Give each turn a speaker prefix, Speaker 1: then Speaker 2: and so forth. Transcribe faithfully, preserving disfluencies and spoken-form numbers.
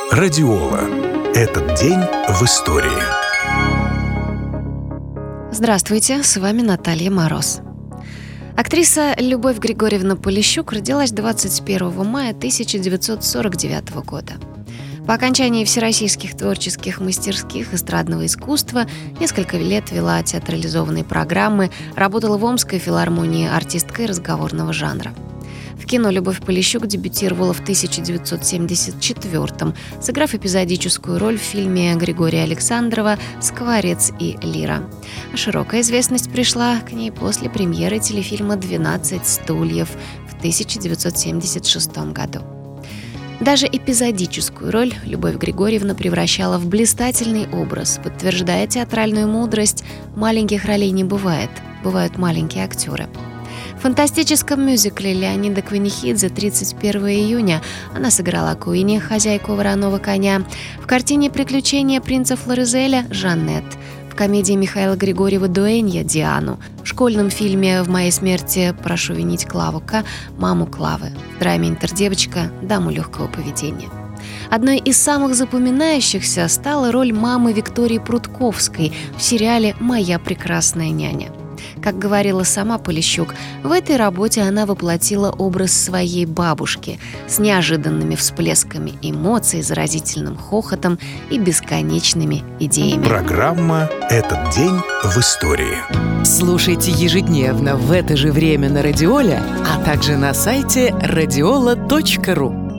Speaker 1: Радиола. Этот день в истории.
Speaker 2: Здравствуйте, с вами Наталья Мороз. Актриса Любовь Григорьевна Полищук родилась двадцать первого мая тысяча девятьсот сорок девятого года. По окончании всероссийских творческих мастерских эстрадного искусства несколько лет вела театрализованные программы, работала в Омской филармонии артисткой разговорного жанра. В кино Любовь Полищук дебютировала в тысяча девятьсот семьдесят четвёртом, сыграв эпизодическую роль в фильме Григория Александрова «Скворец и лира». А широкая известность пришла к ней после премьеры телефильма «двенадцать стульев» в тысяча девятьсот семьдесят шестом году. Даже эпизодическую роль Любовь Григорьевна превращала в блистательный образ, подтверждая театральную мудрость: маленьких ролей не бывает, бывают маленькие актеры. В фантастическом мюзикле Леонида Квинихидзе тридцать первого июня она сыграла Куини, хозяйку вороного коня, в картине «Приключения принца Флоризеля» Жаннет, в комедии Михаила Григорьева «Дуэнья» Диану, в школьном фильме «В моей смерти прошу винить Клаву К» маму Клавы, в драме «Интердевочка» даму легкого поведения. Одной из самых запоминающихся стала роль мамы Виктории Прудковской в сериале «Моя прекрасная няня». Как говорила сама Полищук, в этой работе она воплотила образ своей бабушки с неожиданными всплесками эмоций, заразительным хохотом и бесконечными идеями.
Speaker 1: Программа «Этот день в истории».
Speaker 3: Слушайте ежедневно в это же время на Радиоле, а также на сайте радиола точка ру.